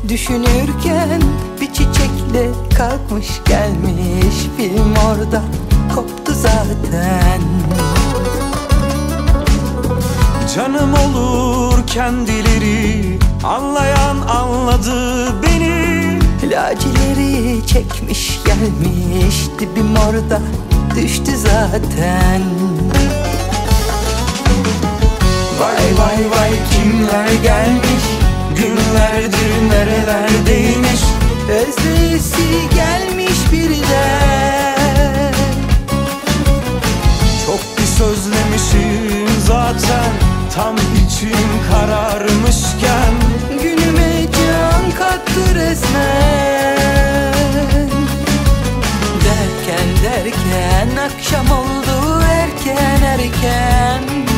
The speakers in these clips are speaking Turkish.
Düşünürken bir çiçekle kalkmış gelmiş, film orada koptu zaten. Canım olur kendileri, anlayan anladı beni. Lacileri çekmiş gelmiş, dibim orada düştü zaten. Vay vay vay kimler gelmiş, günlerdir nerelerdeymiş. Özleyisi gelmiş birden. Çok bir sözlemişim zaten, tam içim kararmışken. Günüme can kattı resmen. Derken akşam oldu erken.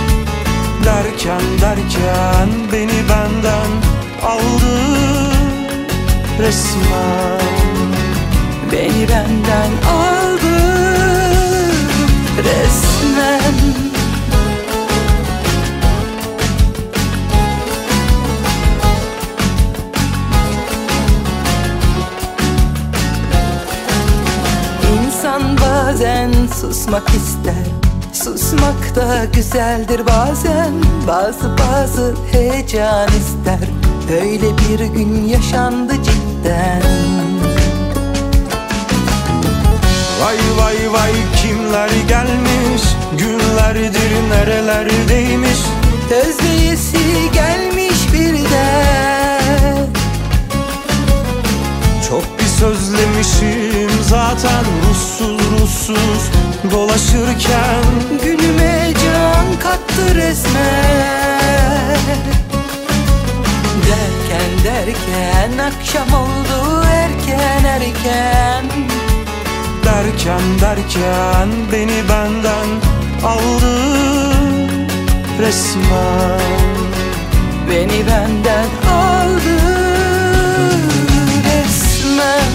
Derken beni benden aldı resmen. Beni benden aldı resmen. İnsan bazen susmak ister, susmak da güzeldir bazen. Bazı heyecan ister, öyle bir gün yaşandı cidden. Vay vay vay kimler gelmiş, günlerdir nerelerdeymiş. Özleyesi gelmiş birden. Çok bir sözlemişim zaten, ruhsuz dolaşırken. Günüme can kattı resmen. Derken akşam oldu erken. Derken beni benden aldı resmen. Beni benden aldı resmen.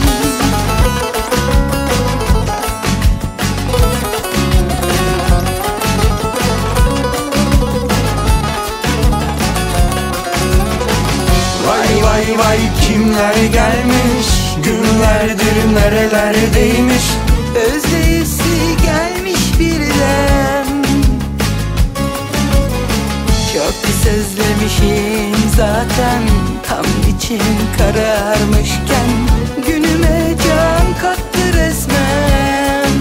Vay vay vay kimler gelmiş, günlerdir nerelerdeymiş. Özleyisi gelmiş birden. Çok bir sözlemişim zaten, tam içim kararmışken. Günüme can kattı resmen.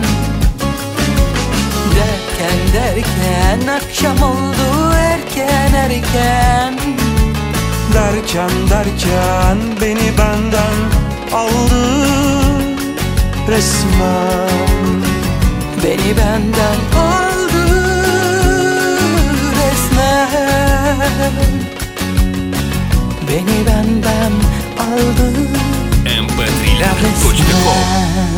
Derken akşam oldu erken. Derken beni benden aldı resmen. Beni benden aldı resmen. Beni benden aldı mp3'ler.com